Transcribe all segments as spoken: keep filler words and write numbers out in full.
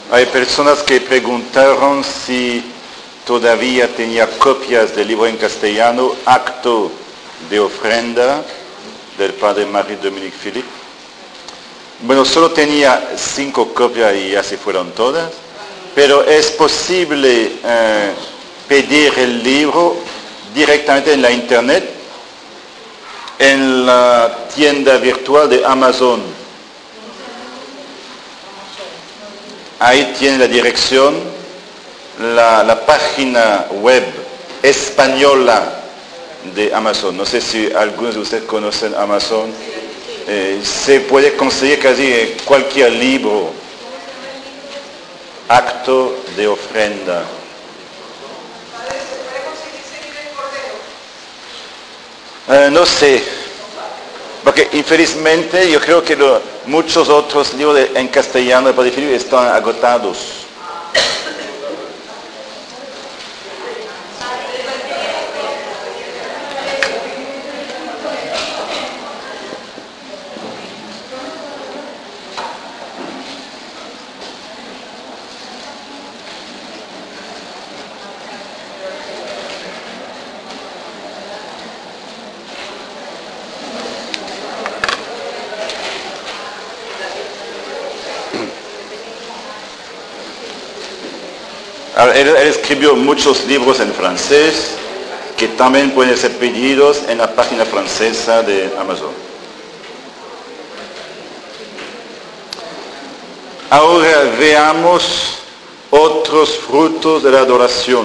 Hay personas que preguntaron si todavía tenía copias del libro en castellano, Acto de Ofrenda, del padre Marie-Dominique Philippe. Bueno, solo tenía cinco copias y ya se fueron todas, pero es posible eh, pedir el libro directamente en la internet, en la tienda virtual de Amazon. Ahí tiene la dirección, la, la página web española de Amazon. No sé si algunos de ustedes conocen Amazon. Eh, se puede conseguir casi cualquier libro, Acto de Ofrenda. Eh, no sé, porque infelizmente yo creo que lo, muchos otros libros de, en castellano de Padre Philippe están agotados. Él, él escribió muchos libros en francés que también pueden ser pedidos en la página francesa de Amazon. Ahora veamos otros frutos de la adoración.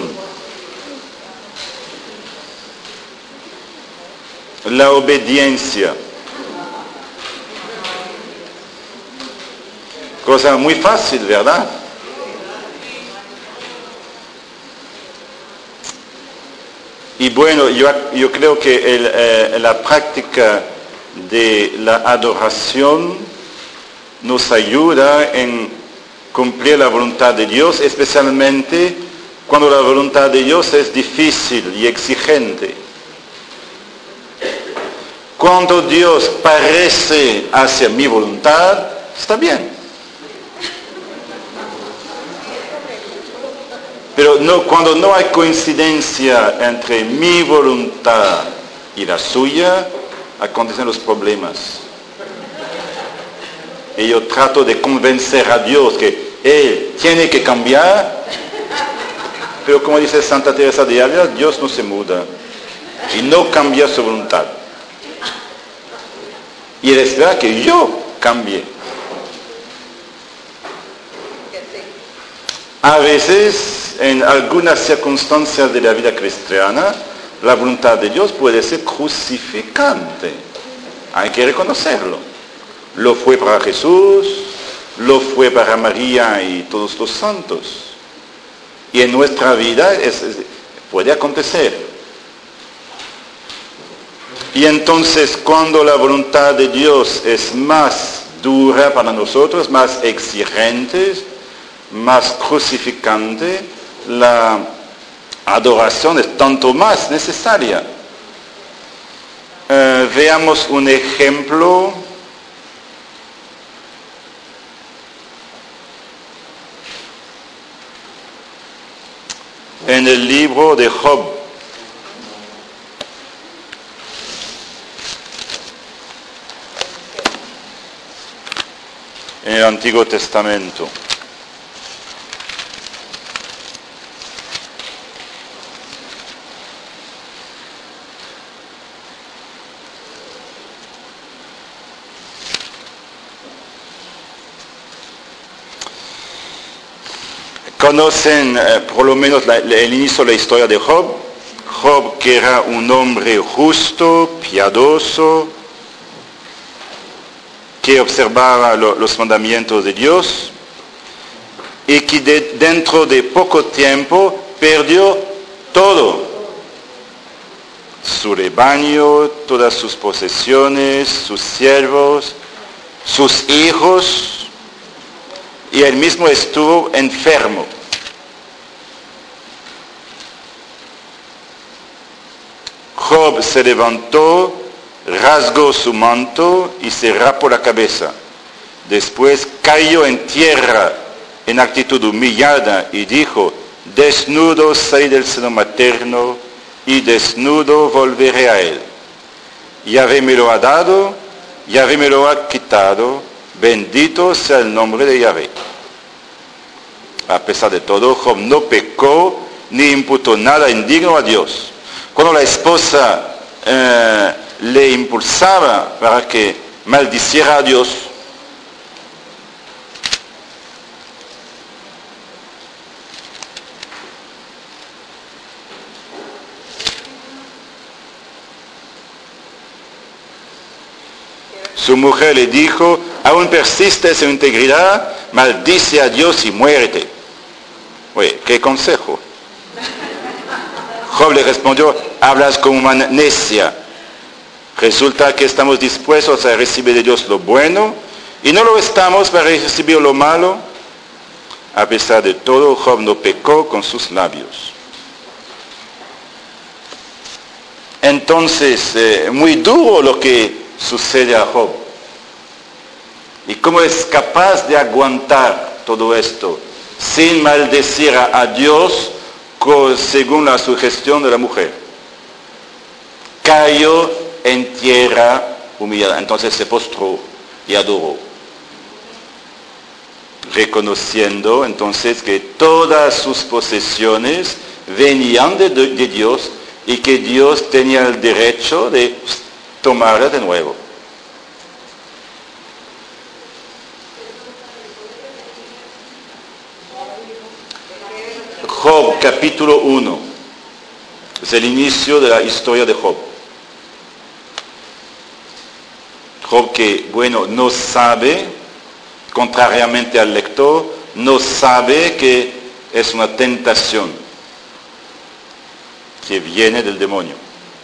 La obediencia. Cosa muy fácil, ¿verdad? Y bueno, yo, yo creo que el, eh, la práctica de la adoración nos ayuda en cumplir la voluntad de Dios, especialmente cuando la voluntad de Dios es difícil y exigente. Cuando Dios parece hacia mi voluntad, está bien. Pero no, cuando no hay coincidencia entre mi voluntad y la suya, acontecen los problemas. Y yo trato de convencer a Dios que Él tiene que cambiar, pero como dice Santa Teresa de Ávila, Dios no se muda y no cambia su voluntad. Y Él espera que yo cambie. A veces, en algunas circunstancias de la vida cristiana, la voluntad de Dios puede ser crucificante. Hay que reconocerlo. Lo fue para Jesús, lo fue para María y todos los santos. Y en nuestra vida es, es, puede acontecer. Y entonces, cuando la voluntad de Dios es más dura para nosotros, más exigente, más crucificante, la adoración es tanto más necesaria. Eh, veamos un ejemplo. En el libro de Job. En el Antiguo Testamento. Conocen eh, por lo menos la, la, el inicio de la historia de Job. Job, que era un hombre justo, piadoso, que observaba lo, los mandamientos de Dios y que de, dentro de poco tiempo perdió todo. Su rebaño, todas sus posesiones, sus siervos, sus hijos, y él mismo estuvo enfermo. Job se levantó, rasgó su manto y se rapó la cabeza. Después cayó en tierra en actitud humillada y dijo, desnudo salí del seno materno y desnudo volveré a él. Yahvé me lo ha dado, Yahvé me lo ha quitado, bendito sea el nombre de Yahvé. A pesar de todo, Job no pecó ni imputó nada indigno a Dios. Cuando la esposa eh, le impulsaba para que maldiciera a Dios, su mujer le dijo, aún persistes en integridad, maldice a Dios y muérete. Oye, ¿qué consejo? Job le respondió, hablas como una necia. Resulta que estamos dispuestos a recibir de Dios lo bueno y no lo estamos para recibir lo malo. A pesar de todo, Job no pecó con sus labios. Entonces, eh, muy duro lo que sucede a Job. ¿Y cómo es capaz de aguantar todo esto sin maldecir a Dios según la sugestión de la mujer? Cayó en tierra humillada, entonces se postró y adoró, reconociendo entonces que todas sus posesiones venían de, de Dios y que Dios tenía el derecho de tomarla de nuevo. Job, capítulo uno. Es el inicio de la historia de Job. Job que, bueno, no sabe, contrariamente al lector, no sabe que es una tentación que viene del demonio.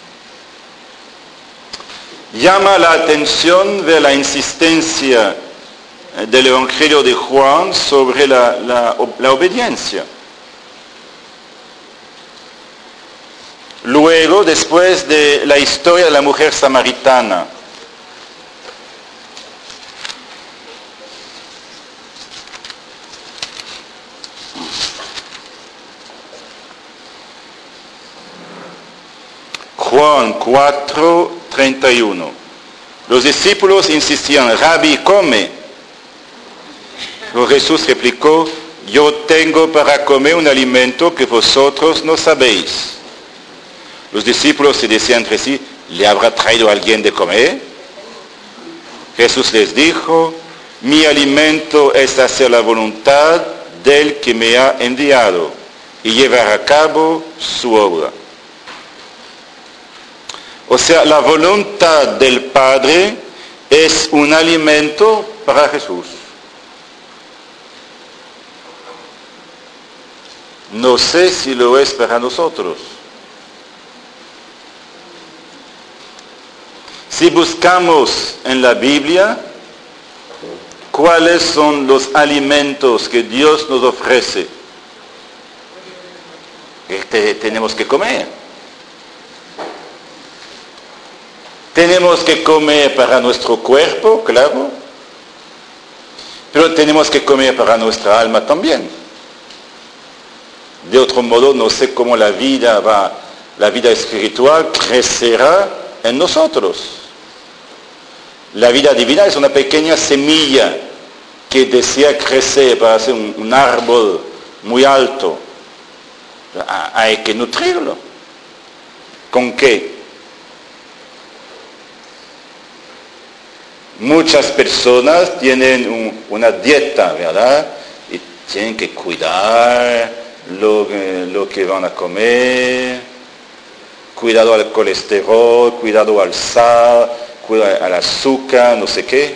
Llama la atención de la insistencia del Evangelio de Juan sobre la, la, la obediencia. Luego, después de la historia de la mujer samaritana, Juan cuatro, treinta y uno. Los discípulos insistían, Rabí, come. Pero Jesús replicó, yo tengo para comer un alimento que vosotros no sabéis. Los discípulos se decían entre sí, ¿le habrá traído alguien de comer? Jesús les dijo, mi alimento es hacer la voluntad del que me ha enviado y llevar a cabo su obra. O sea, la voluntad del Padre es un alimento para Jesús. No sé si lo es para nosotros. Si buscamos en la Biblia cuáles son los alimentos que Dios nos ofrece, que tenemos que comer. Tenemos que comer para nuestro cuerpo, claro, pero tenemos que comer para nuestra alma también. De otro modo, no sé cómo la vida va, la vida espiritual crecerá en nosotros. La vida divina es una pequeña semilla que desea crecer para ser un, un árbol muy alto. Hay que nutrirlo. ¿Con qué? Muchas personas tienen un, una dieta, ¿verdad? Y tienen que cuidar lo, lo que van a comer, cuidado al colesterol, cuidado al sal, cuidado al azúcar, no sé qué.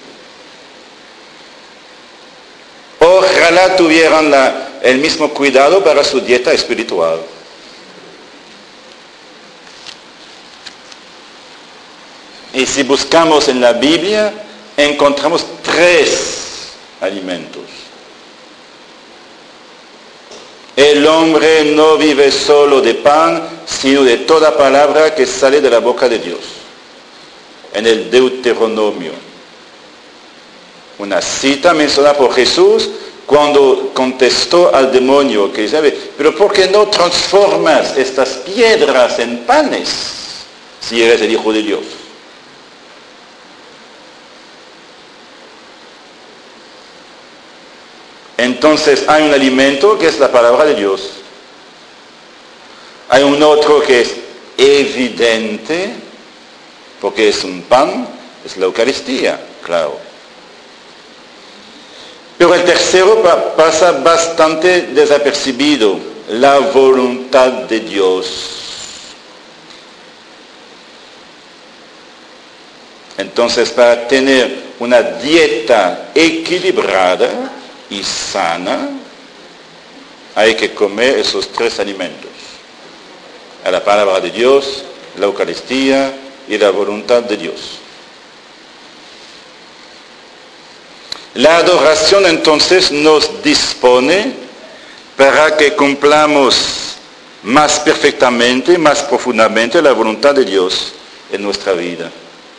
Ojalá tuvieran la, el mismo cuidado para su dieta espiritual. Y si buscamos en la Biblia, encontramos tres alimentos. El hombre no vive solo de pan, sino de toda palabra que sale de la boca de Dios. En el Deuteronomio. Una cita mencionada por Jesús cuando contestó al demonio que sabe, pero ¿por qué no transformas estas piedras en panes si eres el Hijo de Dios? Entonces hay un alimento que es la palabra de Dios. Hay un otro que es evidente, porque es un pan, es la Eucaristía, claro. Pero el tercero pa- pasa bastante desapercibido, la voluntad de Dios. Entonces, para tener una dieta equilibrada y sana, hay que comer esos tres alimentos. A la palabra de Dios, la Eucaristía y la voluntad de Dios. La adoración entonces nos dispone para que cumplamos más perfectamente, más profundamente la voluntad de Dios en nuestra vida.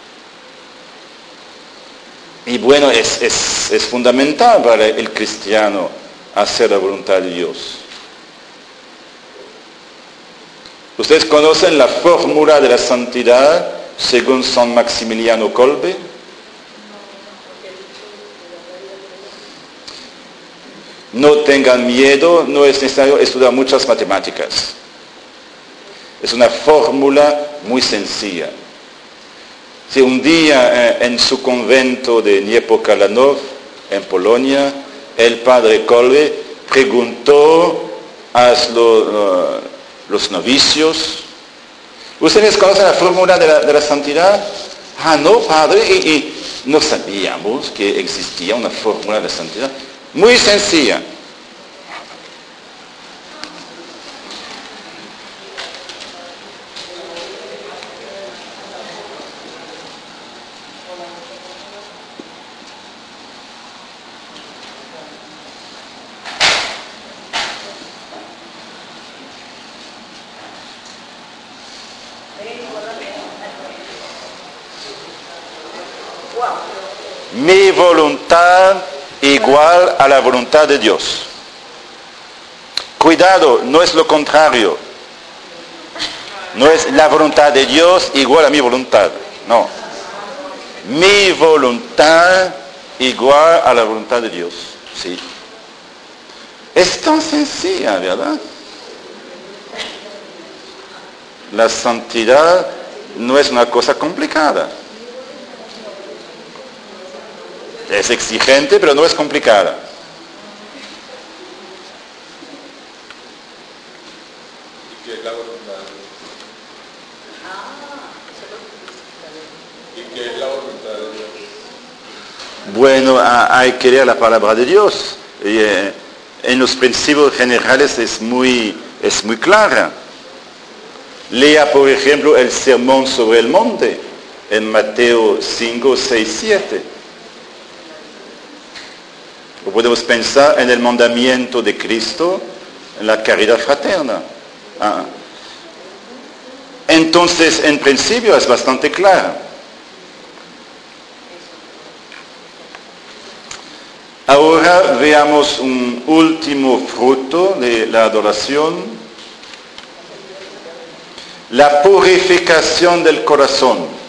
Y bueno, es, es, es fundamental para el cristiano hacer la voluntad de Dios. ¿Ustedes conocen la fórmula de la santidad según San Maximiliano Kolbe? No tengan miedo, no es necesario estudiar muchas matemáticas. Es una fórmula muy sencilla. Si un día eh, en su convento de Niepokalanów, en Polonia, el padre Kolbe preguntó a lo, uh, los novicios, ¿ustedes conocen la fórmula de la, de la santidad? Ah, no, padre, y, y no sabíamos que existía una fórmula de la santidad. Muy sencilla. Mi voluntad igual a la voluntad de Dios. Cuidado, no es lo contrario. No es la voluntad de Dios igual a mi voluntad. No. Mi voluntad igual a la voluntad de Dios. Sí. Es tan sencilla, ¿verdad? La santidad no es una cosa complicada. Es exigente, pero no es complicada. ¿Y qué es la voluntad? ¿Y qué es la voluntad de Dios? Bueno, hay que leer la palabra de Dios. Y, eh, en los principios generales es muy, es muy clara. Lea, por ejemplo, el Sermón sobre el Monte, en Mateo cinco, seis, siete. O podemos pensar en el mandamiento de Cristo, en la caridad fraterna. Ah. Entonces, en principio es bastante claro. Ahora veamos un último fruto de la adoración, la purificación del corazón.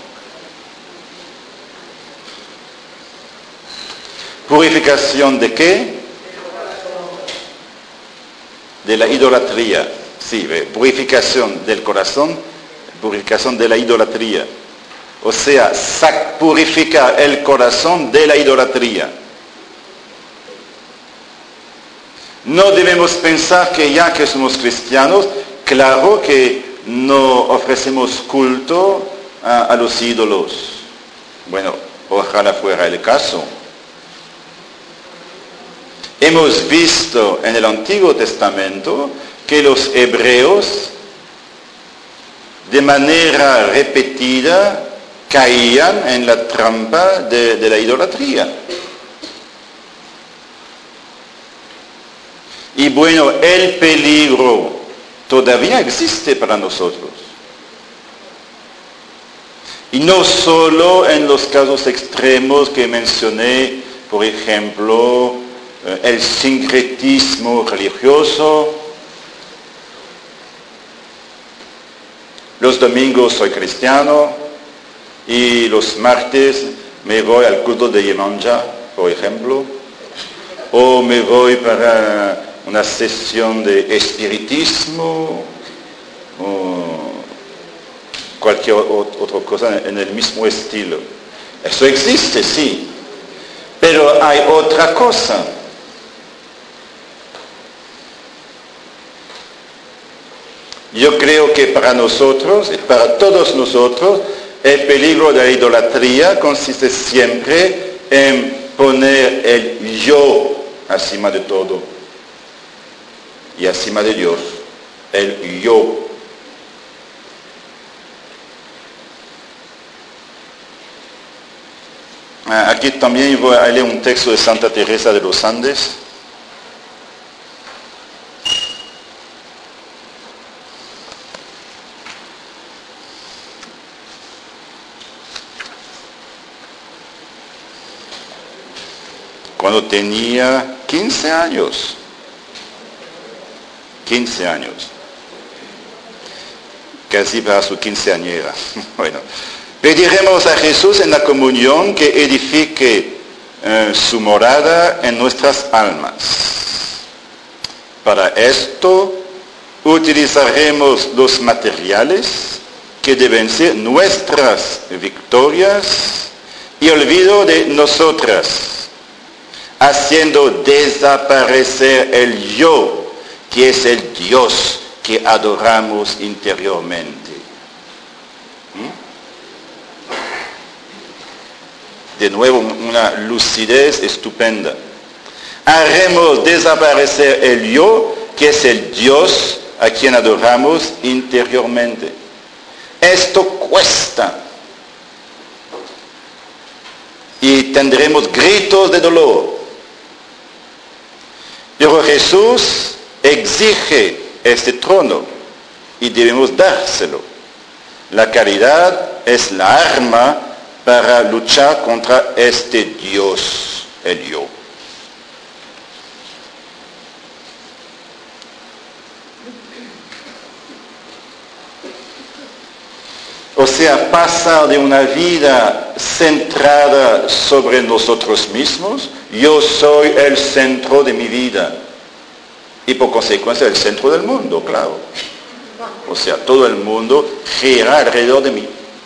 ¿Purificación de qué? De la idolatría. Sí, purificación del corazón, purificación de la idolatría. O sea, purificar el corazón de la idolatría. No debemos pensar que ya que somos cristianos, claro que no ofrecemos culto a, a los ídolos. Bueno, ojalá fuera el caso. Hemos visto en el Antiguo Testamento que los hebreos de manera repetida caían en la trampa de, de la idolatría. Y bueno, el peligro todavía existe para nosotros. Y no solo en los casos extremos que mencioné, por ejemplo, eh, el sincretismo religioso. Los domingos soy cristiano y los martes me voy al culto de Yemanja, por ejemplo, o me voy para una sesión de espiritismo o cualquier otra cosa en el mismo estilo. Eso existe, sí, pero hay otra cosa. Yo creo que para nosotros, para todos nosotros, el peligro de la idolatría consiste siempre en poner el yo encima de todo y encima de Dios, el yo. Aquí también voy a leer un texto de Santa Teresa de los Andes. Cuando tenía quince años. quince años. Casi para su quinceañera. Bueno, pediremos a Jesús en la comunión que edifique eh, su morada en nuestras almas. Para esto utilizaremos los materiales que deben ser nuestras victorias y olvido de nosotras, haciendo desaparecer el yo, que es el Dios que adoramos interiormente. ¿Mm? De nuevo, una lucidez estupenda. Haremos desaparecer el yo, que es el Dios a quien adoramos interiormente. Esto cuesta. Y tendremos gritos de dolor. Pero Jesús exige este trono y debemos dárselo. La caridad es la arma para luchar contra este Dios, el yo. O sea, pasa de una vida centrada sobre nosotros mismos. Yo soy el centro de mi vida. Y por consecuencia el centro del mundo, claro. O sea, todo el mundo gira alrededor de mí.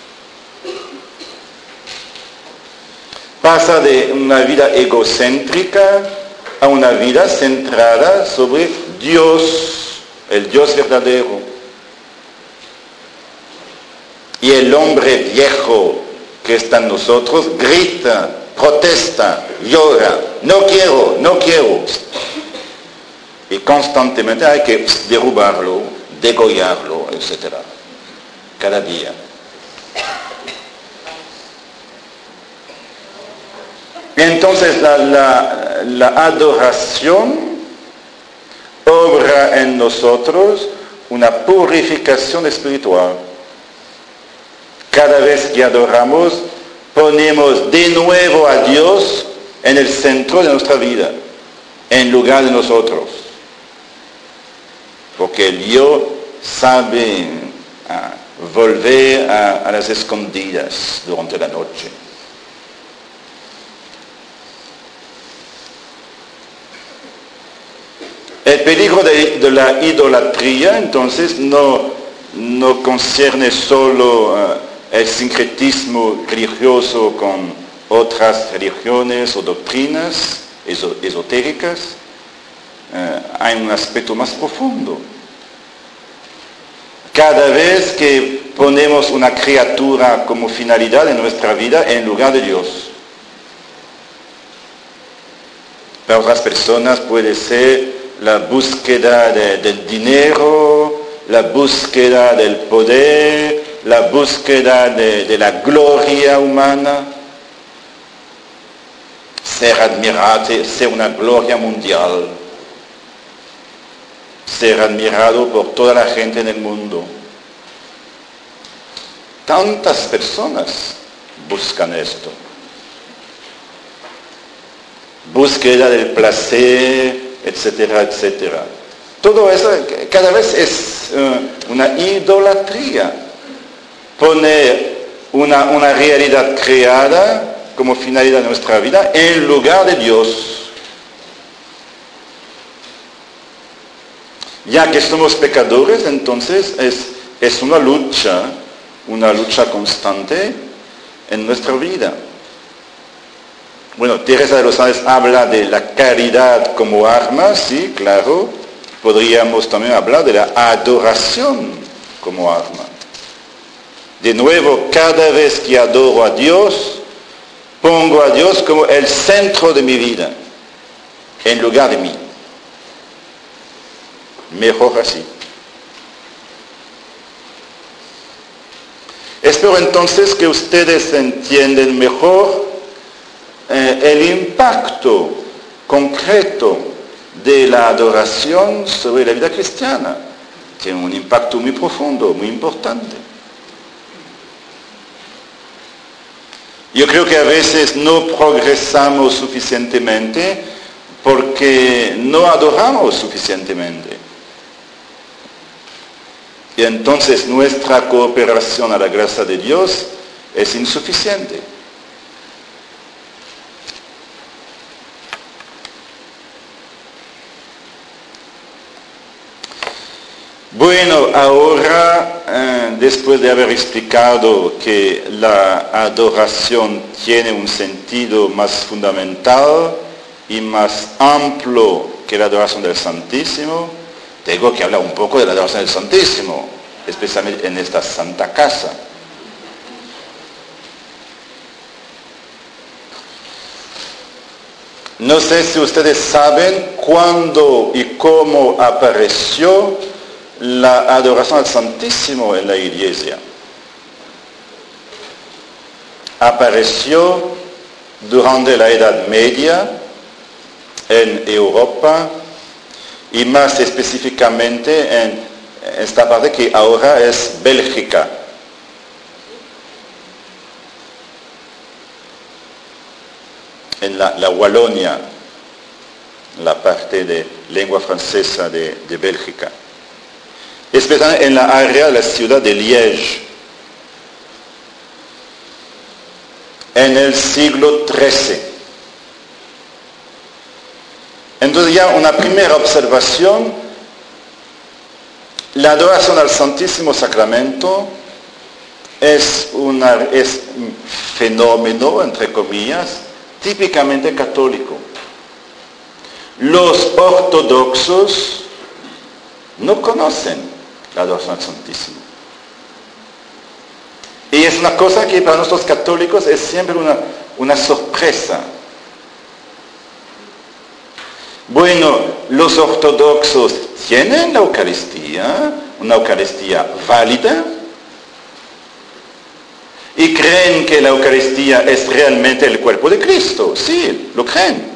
Pasa de una vida egocéntrica a una vida centrada sobre Dios, el Dios verdadero. Y el hombre viejo que está en nosotros grita, protesta, llora, no quiero, no quiero. Y constantemente hay que derrubarlo, degollarlo, etcétera. Cada día. Entonces la, la, la adoración obra en nosotros una purificación espiritual. Cada vez que adoramos, ponemos de nuevo a Dios en el centro de nuestra vida, en lugar de nosotros. Porque el yo sabe ah, volver a, a las escondidas durante la noche. El peligro de, de la idolatría, entonces, no, no concierne solo uh, el sincretismo religioso con otras religiones o doctrinas esotéricas. Uh, hay un aspecto más profundo. Cada vez que ponemos una criatura como finalidad en nuestra vida en lugar de Dios. Para otras personas puede ser la búsqueda de, del dinero, la búsqueda del poder, la búsqueda de, de la gloria humana, ser admirado, ser una gloria mundial, ser admirado por toda la gente en el mundo. Tantas personas buscan esto. búsqueda del placer, etcétera, etcétera. Todo eso cada vez es uh, una idolatría. Poner una, una realidad creada como finalidad de nuestra vida en lugar de Dios. Ya que somos pecadores, entonces es, es una lucha, una lucha constante en nuestra vida. Bueno, Teresa de los Ángeles habla de la caridad como arma, sí, claro. Podríamos también hablar de la adoración como arma. De nuevo, cada vez que adoro a Dios, pongo a Dios como el centro de mi vida, en lugar de mí. Mejor así. Espero entonces que ustedes entiendan mejor eh, el impacto concreto de la adoración sobre la vida cristiana. Tiene un impacto muy profundo, muy importante. Yo creo que a veces no progresamos suficientemente porque no adoramos suficientemente. Y entonces nuestra cooperación a la gracia de Dios es insuficiente. Bueno, ahora, eh, después de haber explicado que la adoración tiene un sentido más fundamental y más amplio que la adoración del Santísimo, tengo que hablar un poco de la adoración del Santísimo, especialmente en esta Santa Casa. No sé si ustedes saben cuándo y cómo apareció la adoración al Santísimo en la Iglesia. Apareció durante la Edad Media en Europa y más específicamente en esta parte que ahora es Bélgica. En la, la Wallonia, la parte de lengua francesa de, de Bélgica. Especialmente en la área de la ciudad de Liège. En el siglo trece. Entonces ya una primera observación, la adoración al Santísimo Sacramento es, una, es un fenómeno, entre comillas, típicamente católico. Los ortodoxos no conocen la adoración al Santísimo. Y es una cosa que para nosotros católicos es siempre una, una sorpresa. Bueno, los ortodoxos tienen la Eucaristía, una Eucaristía válida, y creen que la Eucaristía es realmente el cuerpo de Cristo. Sí, lo creen.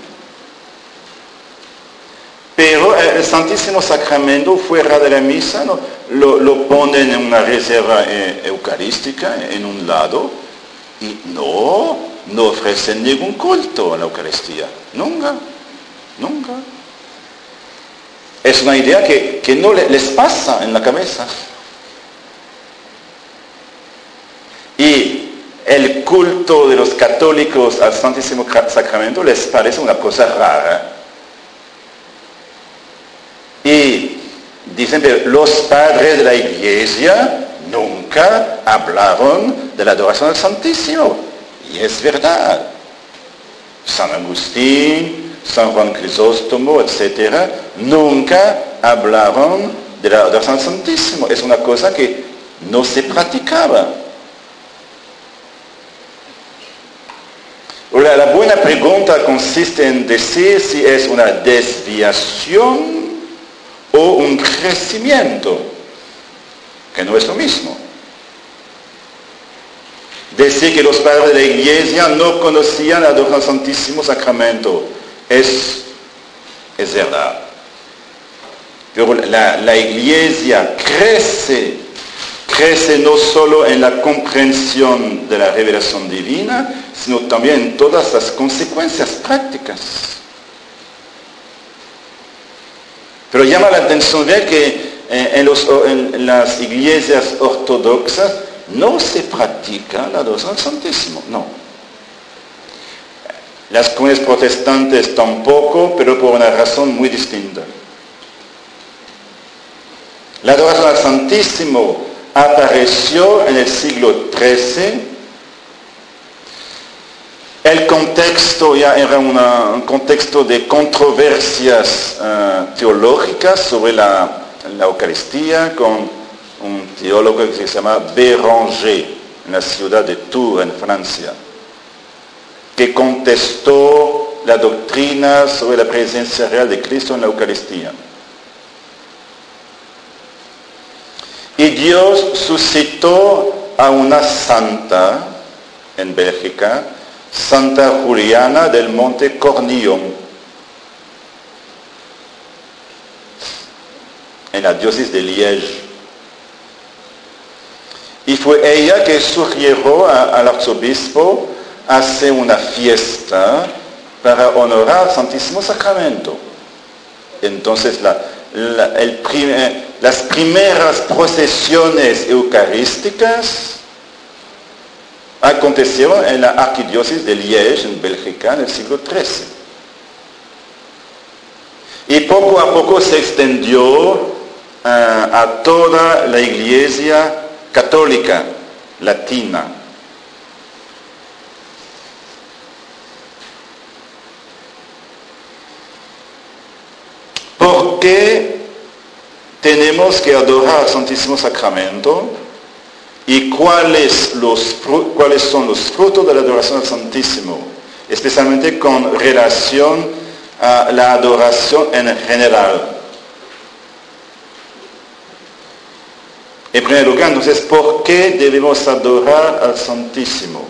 Pero el Santísimo Sacramento fuera de la misa no, lo, lo ponen en una reserva eh, eucarística en un lado y no, no ofrecen ningún culto a la Eucaristía. Nunca, nunca. Es una idea que, que no les pasa en la cabeza. Y el culto de los católicos al Santísimo Sacramento les parece una cosa rara. Y dicen que los padres de la Iglesia nunca hablaron de la adoración al Santísimo. Y es verdad. San Agustín, San Juan Crisóstomo, etcétera, nunca hablaron de la adoración al Santísimo. Es una cosa que no se practicaba. La, la buena pregunta consiste en decir si es una desviación o un crecimiento, que no es lo mismo. Decir que los padres de la Iglesia no conocían la adoración al Santísimo Sacramento es, es verdad. Pero la, la Iglesia crece, crece no solo en la comprensión de la revelación divina, sino también en todas las consecuencias prácticas. Pero llama la atención ver que eh, en, los, en las iglesias ortodoxas no se practica la adoración al Santísimo, no. Las comunidades protestantes tampoco, pero por una razón muy distinta. La adoración al Santísimo apareció en el siglo trece. El contexto ya era una, un contexto de controversias uh, teológicas sobre la, la Eucaristía, con un teólogo que se llama Béranger, en la ciudad de Tours, en Francia, que contestó la doctrina sobre la presencia real de Cristo en la Eucaristía. Y Dios suscitó a una santa en Bélgica, Santa Juliana del Monte Cornillon, en la diócesis de Liege. Y fue ella que sugirió a, al arzobispo hacer una fiesta para honorar al Santísimo Sacramento. Entonces la, la, el primer, las primeras procesiones eucarísticas acontecieron en la arquidiócesis de Liege, en Bélgica, en el siglo trece. Y poco a poco se extendió uh, a toda la iglesia católica latina. ¿Por qué tenemos que adorar al Santísimo Sacramento? ¿Y cuáles, los, cuáles son los frutos de la adoración al Santísimo? Especialmente con relación a la adoración en general. En primer lugar, entonces, ¿por qué debemos adorar al Santísimo?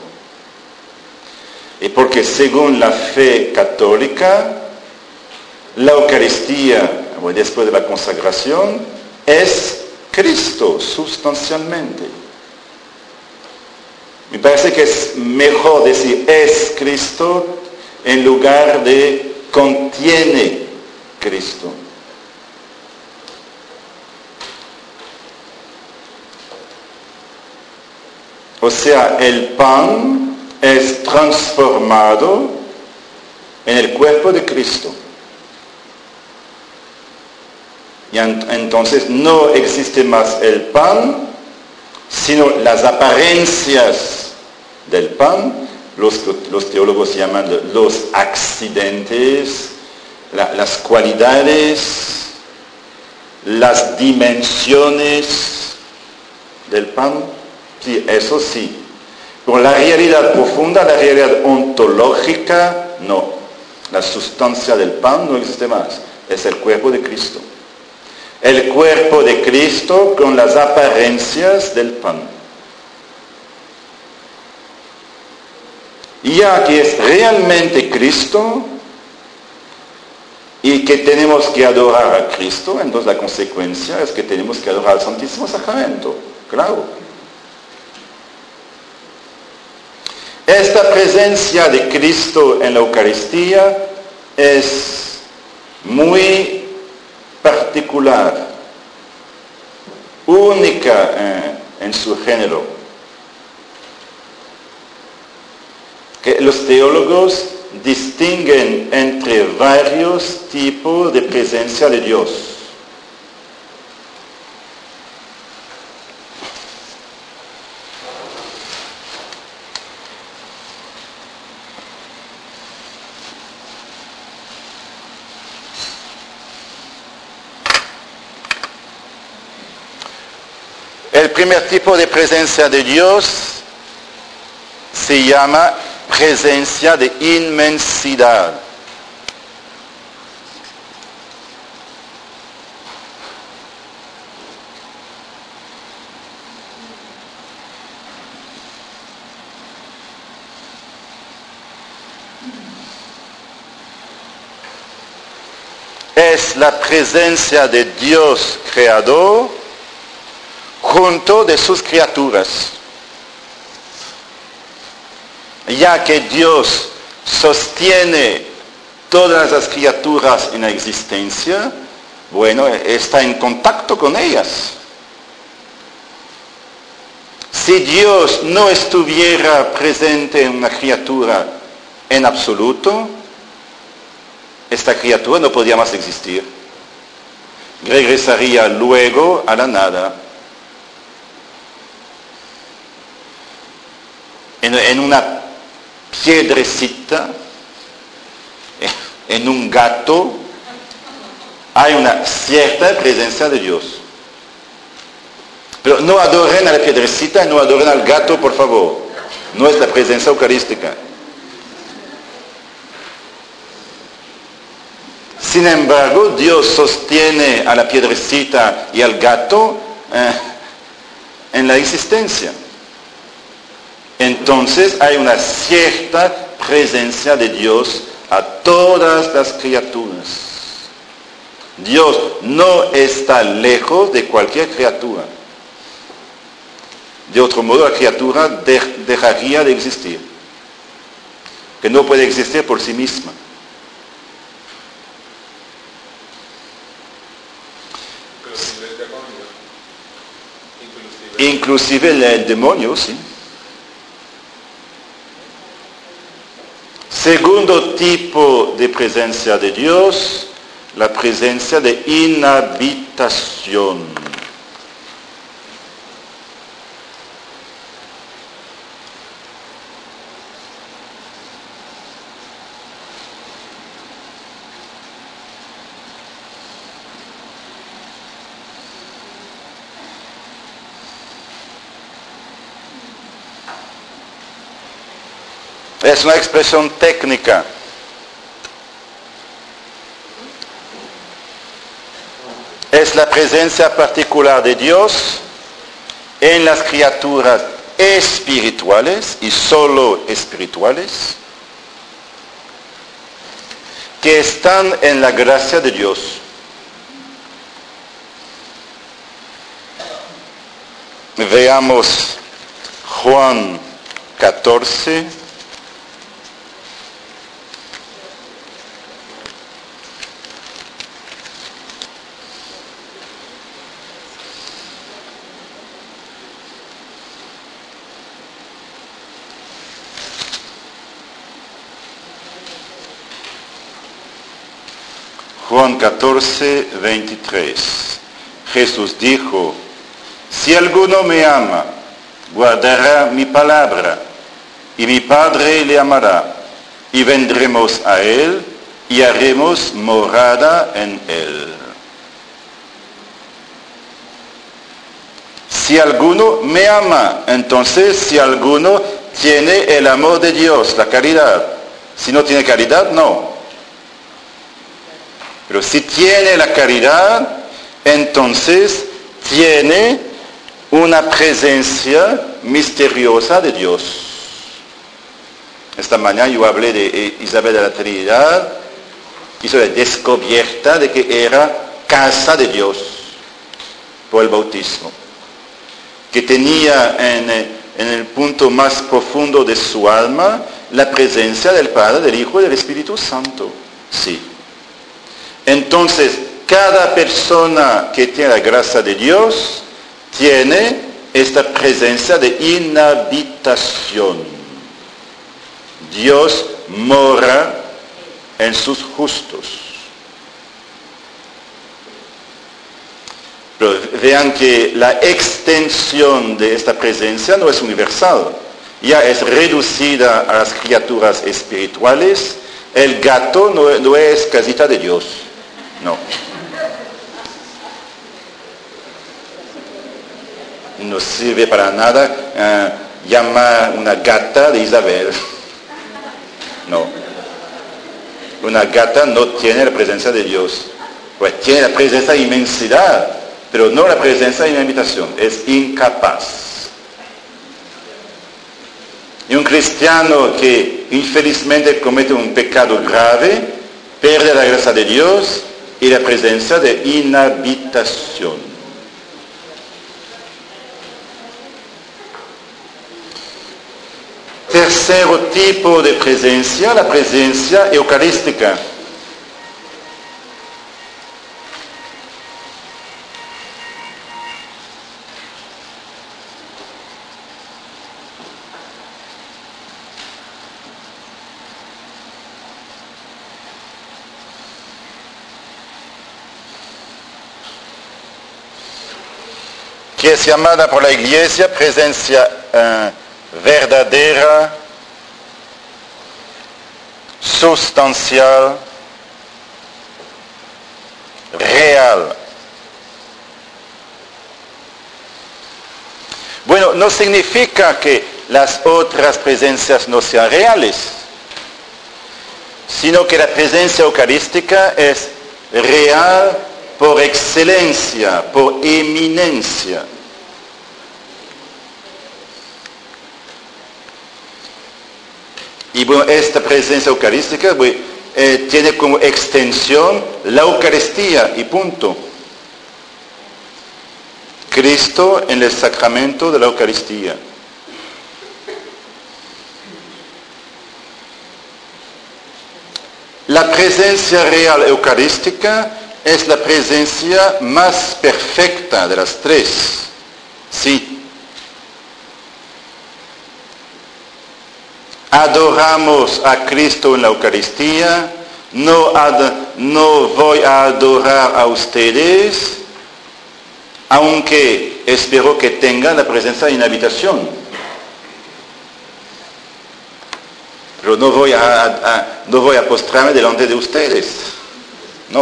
Y porque según la fe católica, la Eucaristía, después de la consagración, es Cristo sustancialmente. Me parece que es mejor decir es Cristo en lugar de contiene Cristo. O sea, el pan es transformado en el cuerpo de Cristo. Y entonces no existe más el pan, sino las apariencias del pan, los, los teólogos llaman los accidentes, la, las cualidades, las dimensiones del pan. Sí, eso sí. Pero la realidad profunda, la realidad ontológica, no. La sustancia del pan no existe más. Es el cuerpo de Cristo. El cuerpo de Cristo con las apariencias del pan. Y ya que es realmente Cristo y que tenemos que adorar a Cristo, entonces la consecuencia es que tenemos que adorar al Santísimo Sacramento. Claro. Esta presencia de Cristo en la Eucaristía es muy particular, única eh, en su género, que los teólogos distinguen entre varios tipos de presencia de Dios. El primer tipo de presencia de Dios se llama presencia de inmensidad. Es la presencia de Dios creador junto de sus criaturas. Ya que Dios sostiene todas las criaturas en la existencia, bueno, está en contacto con ellas. Si Dios no estuviera presente en una criatura en absoluto, esta criatura no podría más existir. Regresaría luego a la nada. En, en una piedrecita, en un gato, hay una cierta presencia de Dios. Pero no adoren a la piedrecita, no adoren al gato, por favor. No es la presencia eucarística. Sin embargo, Dios sostiene a la piedrecita y al gato eh, en la existencia. Entonces hay una cierta presencia de Dios a todas las criaturas. Dios no está lejos de cualquier criatura. De otro modo, la criatura de, dejaría de existir, que no puede existir por sí misma. Pero sin el demonio, inclusive. Inclusive el demonio, sí. Segundo tipo de presencia de Dios, la presencia de inhabitación. Es una expresión técnica. Es la presencia particular de Dios en las criaturas espirituales y solo espirituales que están en la gracia de Dios. Veamos Juan catorce. Juan catorce, veintitrés. Jesús dijo, si alguno me ama, guardará mi palabra, y mi Padre le amará, y vendremos a él, y haremos morada en él. Si alguno me ama, entonces si alguno tiene el amor de Dios, la caridad. Si no tiene caridad, no. Pero si tiene la caridad, entonces tiene una presencia misteriosa de Dios. Esta mañana yo hablé de Isabel de la Trinidad, hizo la descubierta de que era casa de Dios por el bautismo, que tenía en, en el punto más profundo de su alma la presencia del Padre, del Hijo y del Espíritu Santo. Sí. Entonces, cada persona que tiene la gracia de Dios tiene esta presencia de inhabitación. Dios mora en sus justos. Pero vean que la extensión de esta presencia no es universal. Ya es reducida a las criaturas espirituales. El gato no, no es casita de Dios. No. No sirve para nada uh, llamar una gata de Isabel. No. Una gata no tiene la presencia de Dios. Pues tiene la presencia de inmensidad, pero no la presencia de inhabitación. Es incapaz. Y un cristiano que infelizmente comete un pecado grave, pierde la gracia de Dios y la presencia de inhabitación. Tercer tipo de presencia, la presencia eucarística. que es llamada por la Iglesia presencia eh, verdadera, sustancial, real. Bueno, no significa que las otras presencias no sean reales, sino que la presencia eucarística es real por excelencia, por eminencia. Y bueno, esta presencia eucarística bueno, eh, tiene como extensión la Eucaristía y punto. Cristo en el sacramento de la Eucaristía. La presencia real eucarística es la presencia más perfecta de las tres. Sí. Adoramos a Cristo en la Eucaristía, no, ad, no voy a adorar a ustedes, aunque espero que tengan la presencia de inhabitación. Pero no voy a, a, no voy a postrarme delante de ustedes. No.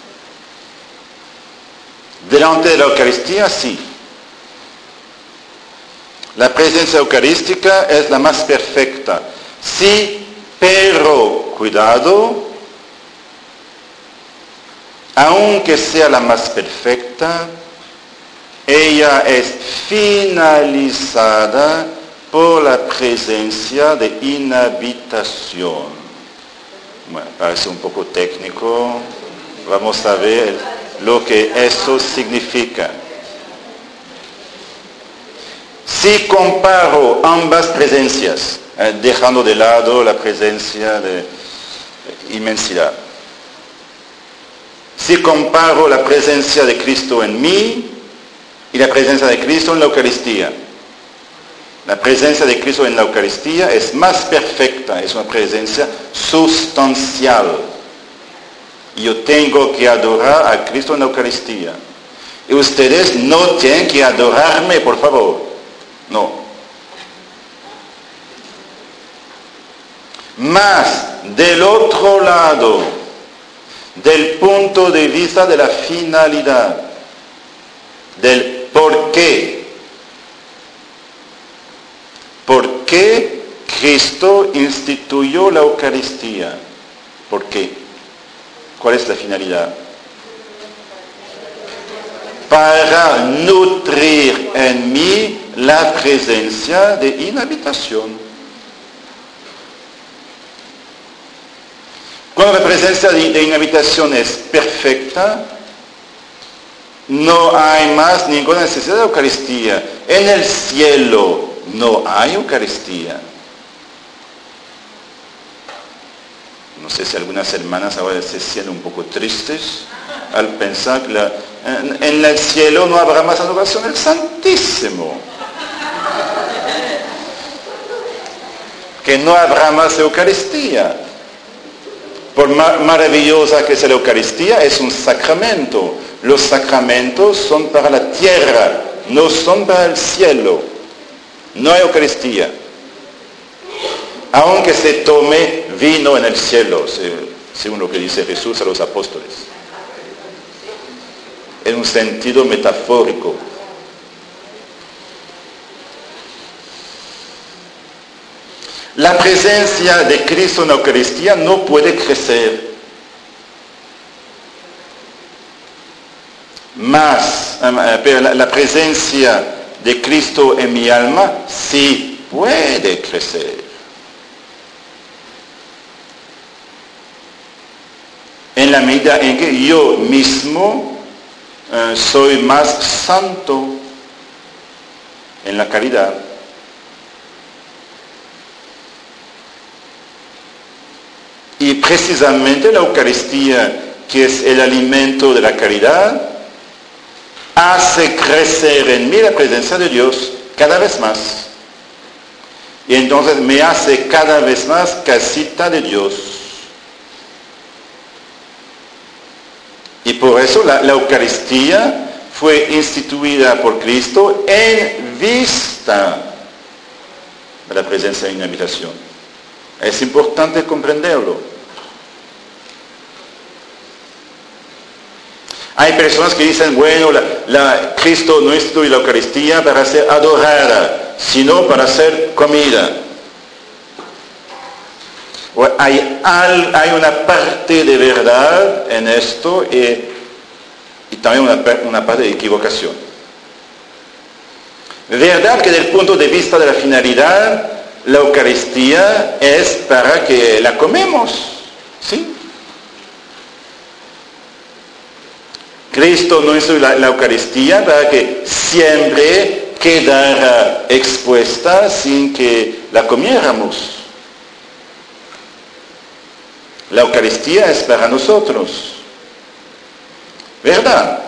Delante de la Eucaristía, sí. La presencia eucarística es la más perfecta. Sí, pero, cuidado, aunque sea la más perfecta, ella es finalizada por la presencia de inhabitación. Bueno, parece un poco técnico. Vamos a ver lo que eso significa. Si comparo ambas presencias, eh, dejando de lado la presencia de inmensidad, si comparo la presencia de Cristo en mí y la presencia de Cristo en la Eucaristía, la presencia de Cristo en la Eucaristía es más perfecta, es una presencia sustancial. Yo tengo que adorar a Cristo en la Eucaristía. Y ustedes no tienen que adorarme, por favor. No. Más del otro lado, del punto de vista de la finalidad, del por qué. ¿Por qué Cristo instituyó la Eucaristía? ¿Por qué? ¿Cuál es la finalidad? Para nutrir en mí la presencia de inhabitación. Cuando la presencia de, de inhabitación es perfecta, no hay más ninguna necesidad de Eucaristía. En el cielo no hay Eucaristía. No sé si algunas hermanas ahora se sienten un poco tristes al pensar que la, en, en el cielo no habrá más adoración al Santísimo. Que no habrá más Eucaristía. Por mar- maravillosa que sea la Eucaristía, es un sacramento. Los sacramentos son para la tierra, no son para el cielo. No hay Eucaristía. Aunque se tome vino en el cielo, según lo que dice Jesús a los apóstoles. En un sentido metafórico. La presencia de Cristo en la Eucaristía no puede crecer. Más, pero la presencia de Cristo en mi alma sí puede crecer. En la medida en que yo mismo eh, soy más santo en la caridad. Y precisamente la Eucaristía, que es el alimento de la caridad, hace crecer en mí la presencia de Dios cada vez más. Y entonces me hace cada vez más casita de Dios. Y por eso la, la Eucaristía fue instituida por Cristo en vista de la presencia en la habitación. Es importante comprenderlo. Hay personas que dicen, bueno, la, la, Cristo no instituyó la Eucaristía para ser adorada, sino para ser comida. Hay, hay una parte de verdad en esto y, y también una, una parte de equivocación. Verdad que desde el punto de vista de la finalidad, la Eucaristía es para que la comemos, ¿sí? Cristo no hizo la, la Eucaristía para que siempre quedara expuesta sin que la comiéramos. La Eucaristía es para nosotros. ¿Verdad?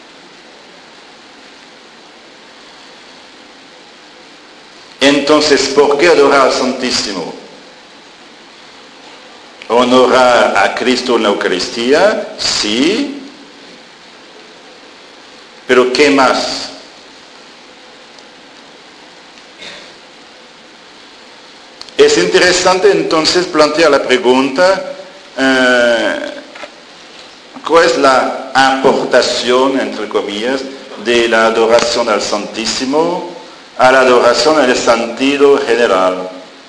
Entonces, ¿por qué adorar al Santísimo? ¿Honorar a Cristo en la Eucaristía? Sí. ¿Pero qué más? Es interesante entonces plantear la pregunta, eh, ¿cuál es la aportación, entre comillas, de la adoración al Santísimo a la adoración en el sentido general?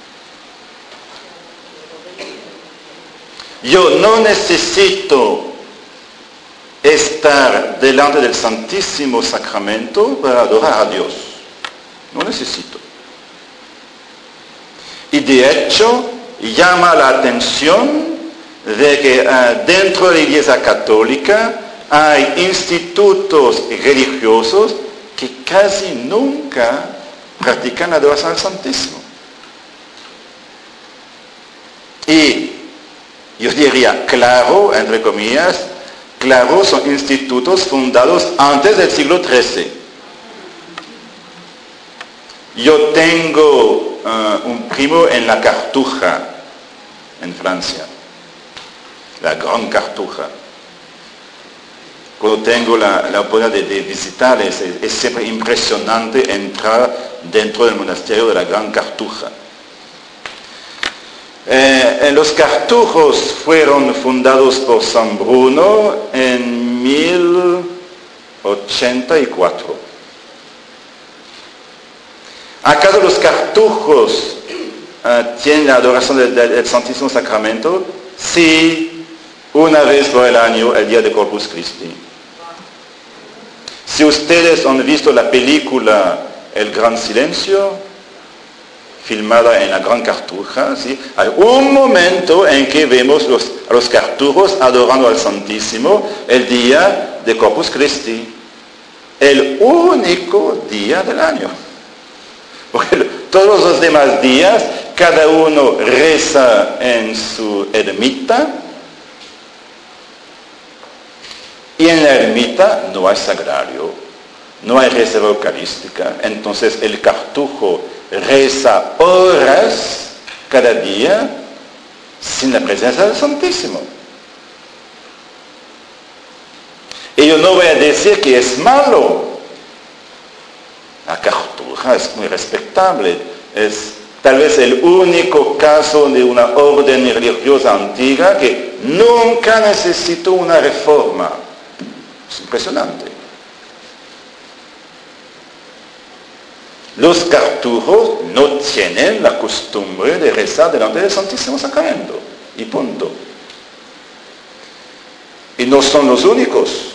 Yo no necesito estar delante del Santísimo Sacramento para adorar a Dios. No necesito. Y de hecho, llama la atención de que uh, dentro de la Iglesia Católica hay institutos religiosos que casi nunca practican la adoración al Santísimo. Y yo diría, claro, entre comillas, claro, son institutos fundados antes del siglo trece. Yo tengo uh, un primo en la Cartuja, en Francia, la Gran Cartuja. Cuando tengo la, la oportunidad de, de visitar, es, es siempre impresionante entrar dentro del monasterio de la Gran Cartuja. Eh, los cartujos fueron fundados por San Bruno en mil ochenta y cuatro. ¿Acaso los cartujos uh, tienen la adoración del, del Santísimo Sacramento? Sí, una vez por el año, el día de Corpus Christi. Si ustedes han visto la película El Gran Silencio, filmada en la Gran Cartuja, ¿sí? Hay un momento en que vemos los, a los cartujos adorando al Santísimo el día de Corpus Christi, el único día del año. Porque todos los demás días, cada uno reza en su ermita, y en la ermita no hay sagrario, no hay reserva eucarística, entonces el cartujo reza horas cada día sin la presencia del Santísimo. Y yo no voy a decir que es malo. La cartuja es muy respetable. Es tal vez el único caso de una orden religiosa antigua que nunca necesitó una reforma. Es impresionante. Los cartujos no tienen la costumbre de rezar delante del Santísimo Sacramento. Y punto. Y no son los únicos.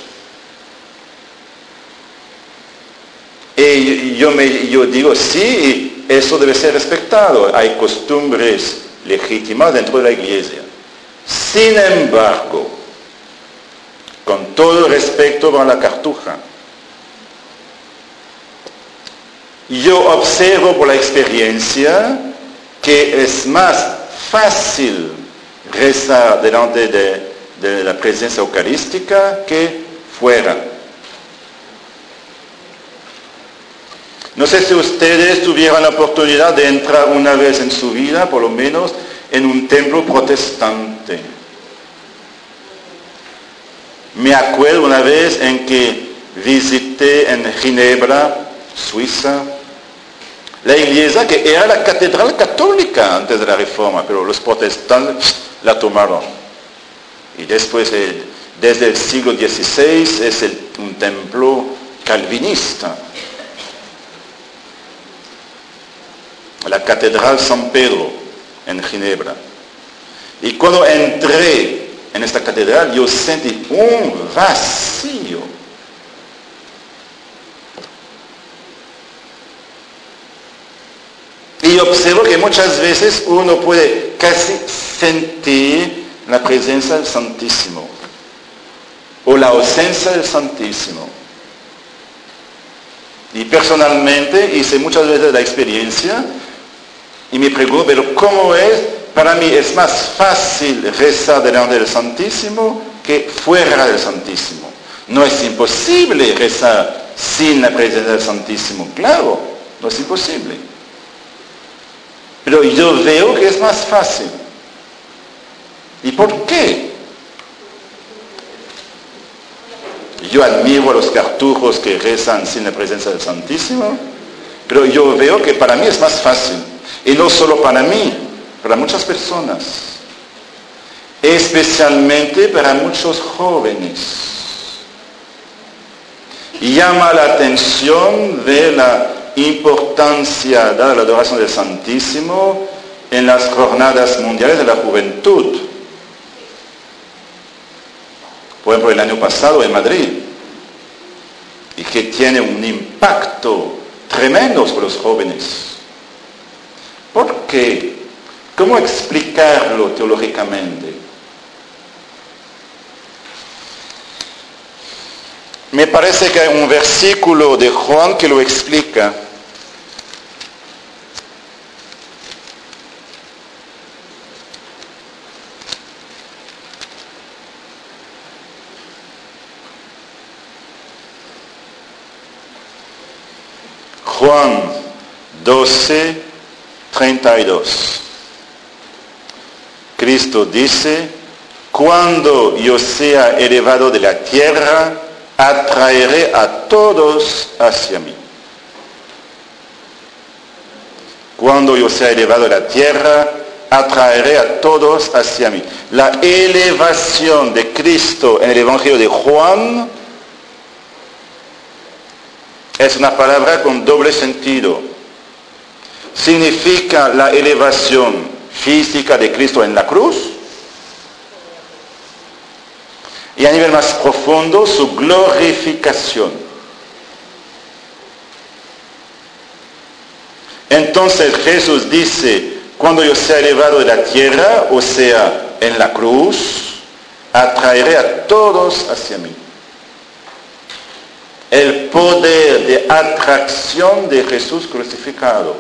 Y yo, me, yo digo, sí, eso debe ser respetado. Hay costumbres legítimas dentro de la Iglesia. Sin embargo, con todo respeto para la cartuja, yo observo por la experiencia que es más fácil rezar delante de, de la presencia eucarística que fuera. No sé si ustedes tuvieron la oportunidad de entrar una vez en su vida, por lo menos, en un templo protestante. Me acuerdo una vez en que visité en Ginebra, Suiza, la iglesia que era la catedral católica antes de la Reforma, pero los protestantes la tomaron. Y después, el, desde el siglo dieciséis, es el, un templo calvinista. La Catedral San Pedro en Ginebra. Y cuando entré en esta catedral, yo sentí un vacío. Y observo que muchas veces uno puede casi sentir la presencia del Santísimo o la ausencia del Santísimo. Y personalmente hice muchas veces la experiencia y me pregunto, pero ¿cómo es? Para mí es más fácil rezar delante del Santísimo que fuera del Santísimo. No es imposible rezar sin la presencia del Santísimo, claro, no es imposible. Pero yo veo que es más fácil. ¿Y por qué? Yo admiro a los cartujos que rezan sin la presencia del Santísimo, pero yo veo que para mí es más fácil. Y no solo para mí, para muchas personas. Especialmente para muchos jóvenes. Y llama la atención de la importancia dada a la adoración del Santísimo en las jornadas mundiales de la juventud. Por ejemplo, el año pasado en Madrid, y que tiene un impacto tremendo sobre los jóvenes. ¿Por qué? ¿Cómo explicarlo teológicamente? Me parece que hay un versículo de Juan que lo explica. Juan doce, treinta y dos. Cristo dice, cuando yo sea elevado de la tierra, atraeré a todos hacia mí. Cuando yo sea elevado de la tierra, atraeré a todos hacia mí. La elevación de Cristo en el Evangelio de Juan es una palabra con doble sentido. Significa la elevación física de Cristo en la cruz y a nivel más profundo su glorificación. Entonces Jesús dice, cuando yo sea elevado de la tierra, o sea, en la cruz, atraeré a todos hacia mí. El poder de atracción de Jesús crucificado.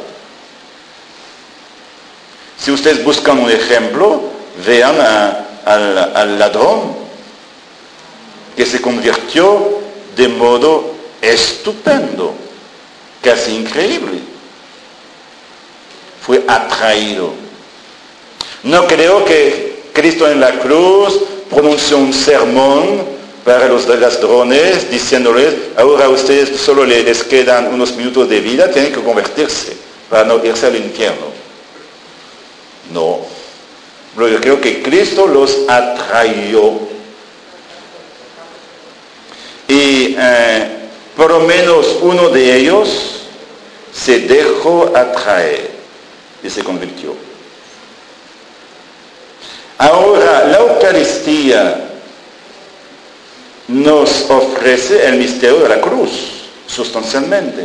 Si ustedes buscan un ejemplo, vean a, al, al ladrón que se convirtió de modo estupendo, casi increíble. Fue atraído. No creo que Cristo en la cruz pronunció un sermón para los ladrones, diciéndoles, ahora a ustedes solo les quedan unos minutos de vida, tienen que convertirse para no irse al infierno. No. Pero yo creo que Cristo los atrayó. Y eh, por lo menos uno de ellos se dejó atraer y se convirtió. Ahora, la Eucaristía nos ofrece el misterio de la cruz, sustancialmente.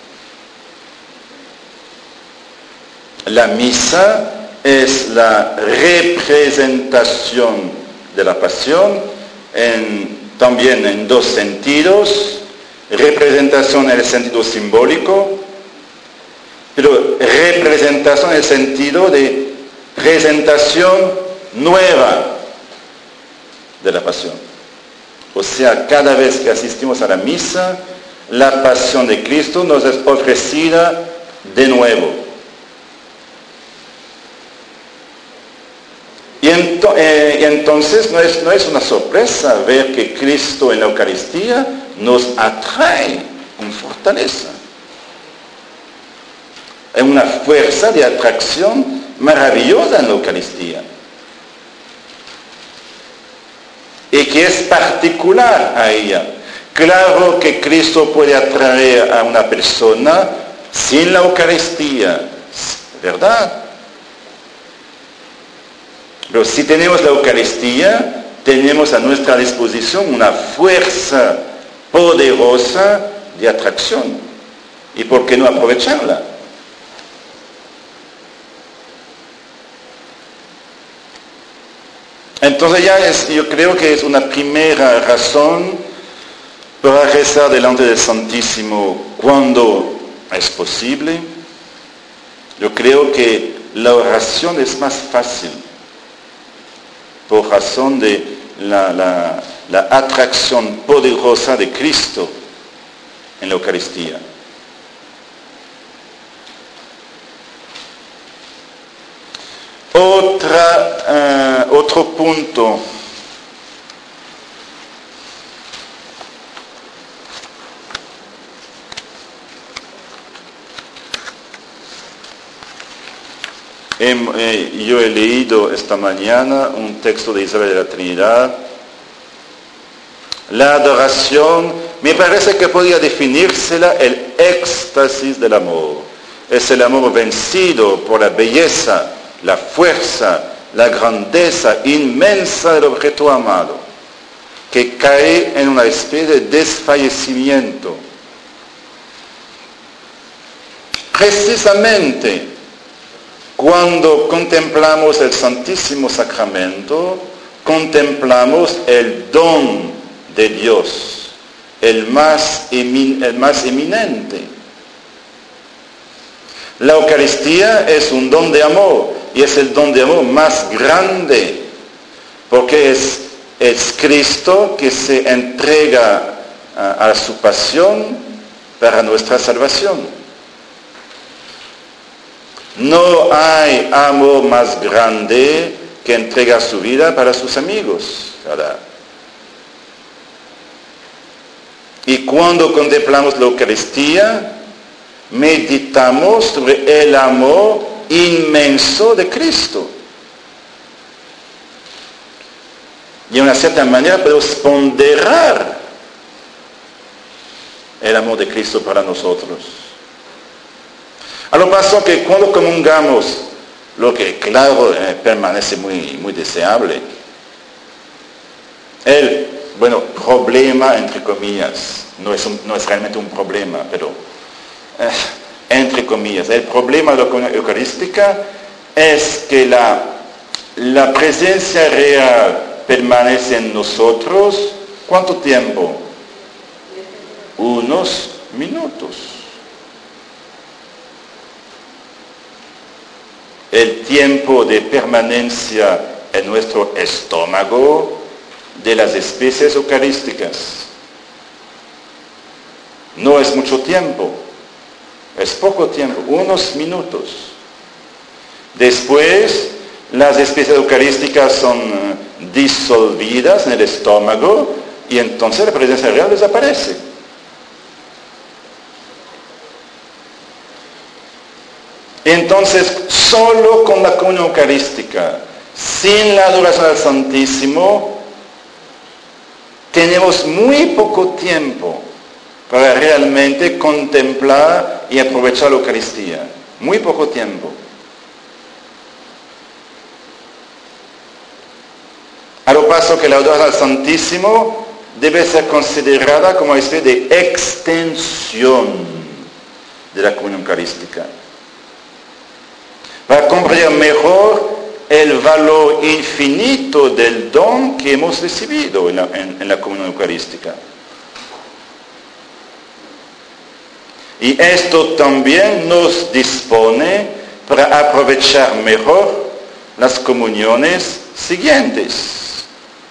La misa es la representación de la pasión, en, también en dos sentidos, representación en el sentido simbólico, pero representación en el sentido de presentación nueva de la pasión. O sea, cada vez que asistimos a la misa, la pasión de Cristo nos es ofrecida de nuevo. Y ento, eh, entonces no es, no es una sorpresa ver que Cristo en la Eucaristía nos atrae con fortaleza. Hay una fuerza de atracción maravillosa en la Eucaristía. Y que es particular a ella. Claro que Cristo puede atraer a una persona sin la Eucaristía, ¿verdad? Pero si tenemos la Eucaristía, tenemos a nuestra disposición una fuerza poderosa de atracción. ¿Y por qué no aprovecharla? Entonces ya es, yo creo que es una primera razón para rezar delante del Santísimo cuando es posible. Yo creo que la oración es más fácil por razón de la, la, la atracción poderosa de Cristo en la Eucaristía. Otra, uh, otro punto. Yo he leído esta mañana un texto de Isabel de la Trinidad. La adoración, me parece que podría definírsela el éxtasis del amor. Es el amor vencido por la belleza, la fuerza, la grandeza inmensa del objeto amado, que cae en una especie de desfallecimiento. Precisamente cuando contemplamos el Santísimo Sacramento, contemplamos el don de Dios, el más, emin, el más eminente. La Eucaristía es un don de amor, y es el don de amor más grande, porque es, es Cristo que se entrega a, a su pasión para nuestra salvación. No hay amor más grande que entregar su vida para sus amigos, ¿verdad? Y cuando contemplamos la Eucaristía, meditamos sobre el amor inmenso de Cristo. Y de una cierta manera podemos ponderar el amor de Cristo para nosotros. A lo paso que cuando comulgamos, lo que claro eh, permanece muy, muy deseable, el, bueno, problema entre comillas, no es, un, no es realmente un problema, pero eh, entre comillas, el problema de la comunión eucarística es que la, la presencia real permanece en nosotros, ¿cuánto tiempo? Unos minutos. El tiempo de permanencia en nuestro estómago de las especies eucarísticas no es mucho tiempo, es poco tiempo, unos minutos. Después, las especies eucarísticas son disolvidas en el estómago y entonces la presencia real desaparece. Entonces, solo con la comunión eucarística, sin la adoración al Santísimo, tenemos muy poco tiempo para realmente contemplar y aprovechar la Eucaristía. Muy poco tiempo. A lo paso que la adoración al Santísimo debe ser considerada como una especie de extensión de la comunión eucarística. Para comprender mejor el valor infinito del don que hemos recibido en la, en, en la comunión eucarística. Y esto también nos dispone para aprovechar mejor las comuniones siguientes.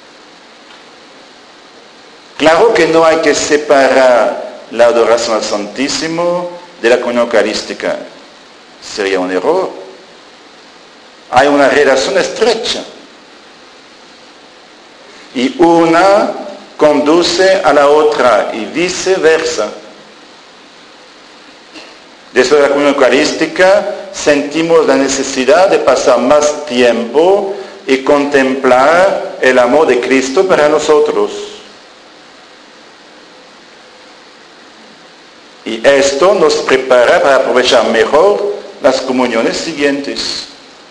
Claro que no hay que separar la adoración al Santísimo de la comunión eucarística. Sería un error. Hay una relación estrecha. Y una conduce a la otra y viceversa. Desde la comunión eucarística sentimos la necesidad de pasar más tiempo y contemplar el amor de Cristo para nosotros. Y esto nos prepara para aprovechar mejor las comuniones siguientes.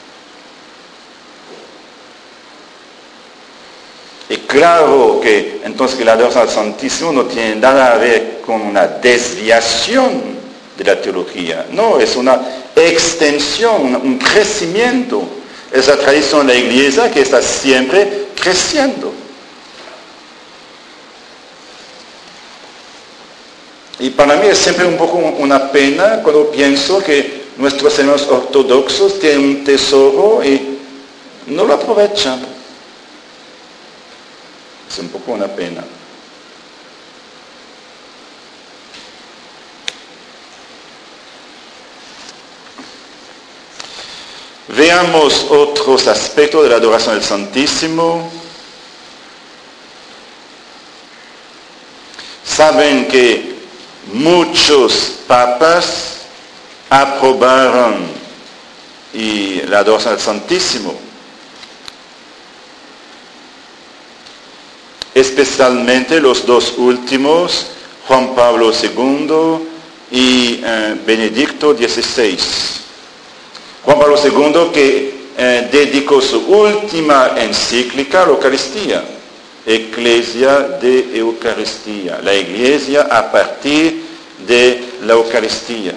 Y claro que entonces que la adoración al Santísimo no tiene nada a ver con una desviación de la teología. No, es una extensión, un crecimiento. Es la tradición de la Iglesia que está siempre creciendo. Y para mí es siempre un poco una pena cuando pienso que nuestros hermanos ortodoxos tienen un tesoro y no lo aprovechan. Es un poco una pena. Veamos otros aspectos de la adoración del Santísimo. Saben que muchos papas aprobaron y la adoración del Santísimo. Especialmente los dos últimos, Juan Pablo segundo y eh, Benedicto dieciséis. Juan Pablo segundo que eh, dedicó su última encíclica a la Eucaristía, Ecclesia de Eucaristía, la Iglesia a partir de la Eucaristía.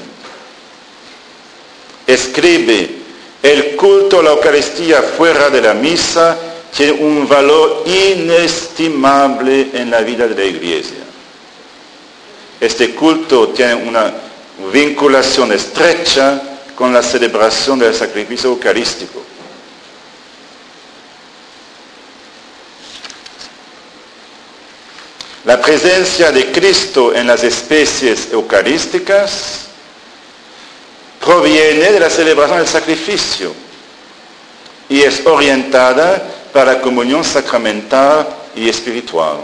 Escribe, el culto a la Eucaristía fuera de la misa tiene un valor inestimable en la vida de la Iglesia. Este culto tiene una vinculación estrecha con la celebración del sacrificio eucarístico. La presencia de Cristo en las especies eucarísticas proviene de la celebración del sacrificio y es orientada para la comunión sacramental y espiritual.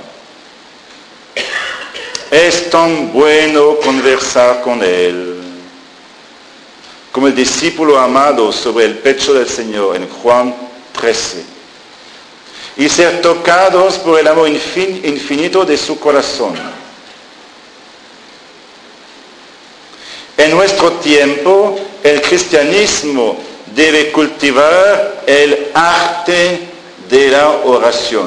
Es tan bueno conversar con Él, como el discípulo amado sobre el pecho del Señor en Juan trece, y ser tocados por el amor infin, infinito de su corazón. En nuestro tiempo, el cristianismo debe cultivar el arte de la oración.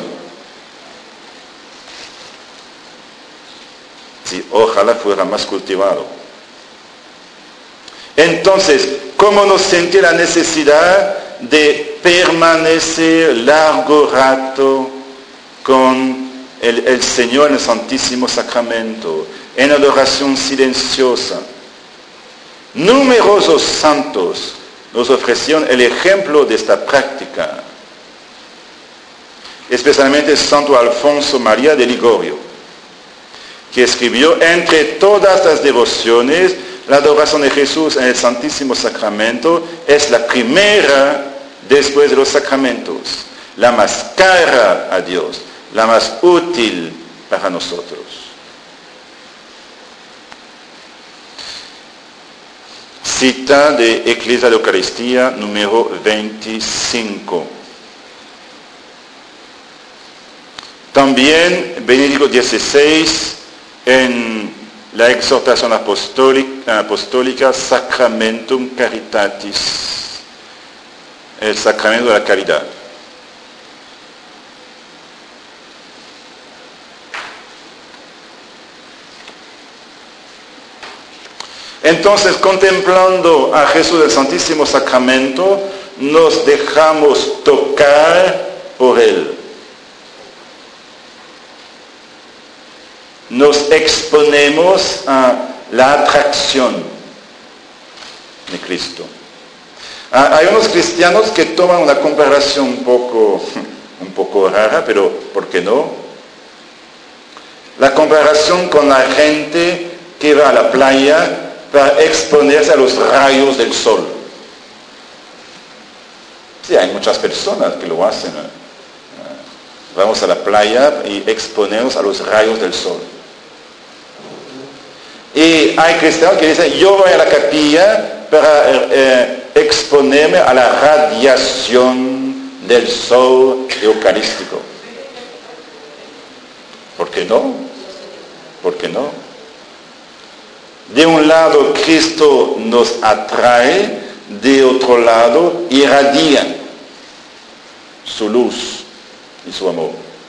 Sí, ojalá fuera más cultivado. Entonces, ¿cómo no sentir la necesidad de permanecer largo rato con el, el Señor en el Santísimo Sacramento, en adoración silenciosa? Numerosos santos nos ofrecieron el ejemplo de esta práctica, especialmente Santo Alfonso María de Ligorio, que escribió: entre todas las devociones, la adoración de Jesús en el Santísimo Sacramento es la primera después de los sacramentos, la más cara a Dios, la más útil para nosotros. Cita de Ecclesia de Eucaristía número veinticinco. También Benedicto dieciséis en la exhortación apostólica, apostólica Sacramentum Caritatis, el sacramento de la caridad. Entonces, contemplando a Jesús del Santísimo Sacramento, nos dejamos tocar por Él. Nos exponemos a la atracción de Cristo. Hay unos cristianos que toman una comparación un poco, un poco rara, pero ¿por qué no? La comparación con la gente que va a la playa para exponerse a los rayos del sol. Sí, hay muchas personas que lo hacen. vamos a la playa y exponemos a los rayos del sol. Y hay cristianos que dicen, yo voy a la capilla para eh, exponerme a la radiación del sol eucarístico. ¿Por qué no? ¿Por qué no? De un lado Cristo nos atrae, de otro lado irradia su luz y su amor.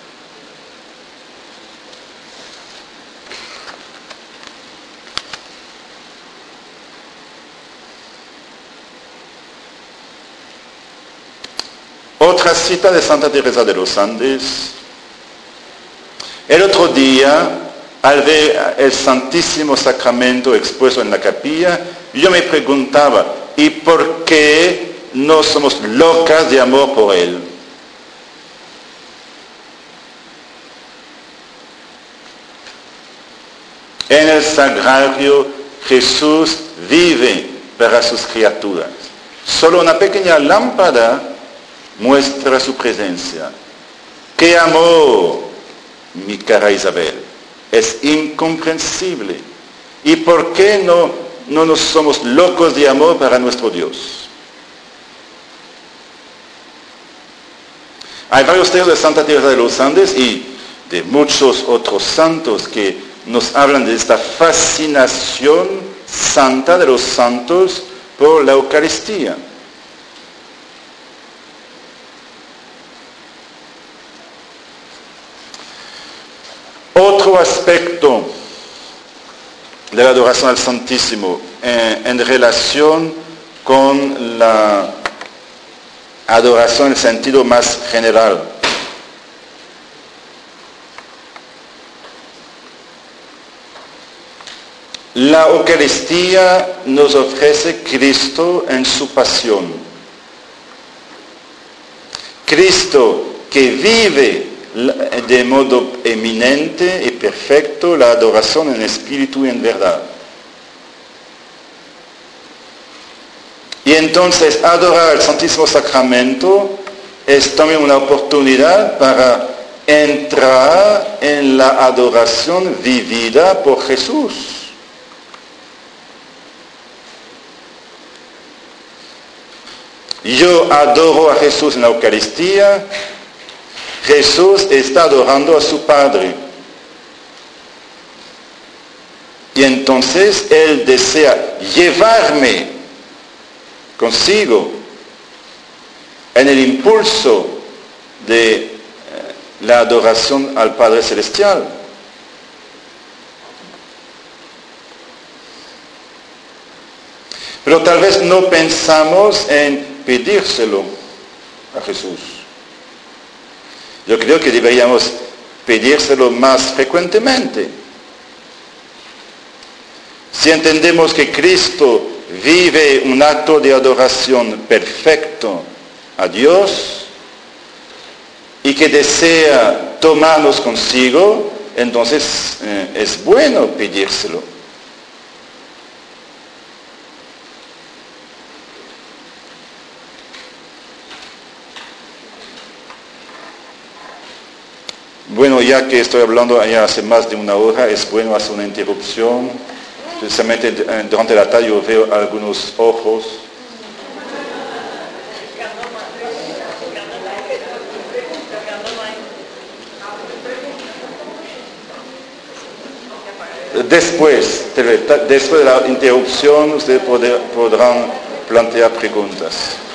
Otra cita de Santa Teresa de los Andes. El otro día, al ver el Santísimo Sacramento expuesto en la capilla, yo me preguntaba, ¿y por qué no somos locas de amor por él? En el sagrario Jesús vive para sus criaturas. Solo una pequeña lámpara muestra su presencia. ¡Qué amor, mi cara Isabel! Es incomprensible. ¿Y por qué no, no nos somos locos de amor para nuestro Dios? Hay varios textos de Santa Teresa de los Andes y de muchos otros santos que nos hablan de esta fascinación santa de los santos por la Eucaristía. Otro aspecto de la adoración al Santísimo en, en relación con la adoración en el sentido más general. La Eucaristía nos ofrece Cristo en su pasión. Cristo que vive de modo eminente y perfecto la adoración en espíritu y en verdad. Y entonces adorar el Santísimo Sacramento es también una oportunidad para entrar en la adoración vivida por Jesús. Yo adoro a Jesús en la Eucaristía. Jesús está adorando a su Padre. Y entonces Él desea llevarme consigo en el impulso de la adoración al Padre Celestial. Pero tal vez no pensamos en pedírselo a Jesús. Yo creo que deberíamos pedírselo más frecuentemente. Si entendemos que Cristo vive un acto de adoración perfecto a Dios y que desea tomarnos consigo, entonces eh, es bueno pedírselo. Bueno, ya que estoy hablando ya hace más de una hora, es bueno hacer una interrupción. Precisamente durante la tarde yo veo algunos ojos. Después, después de la interrupción, ustedes podrán plantear preguntas.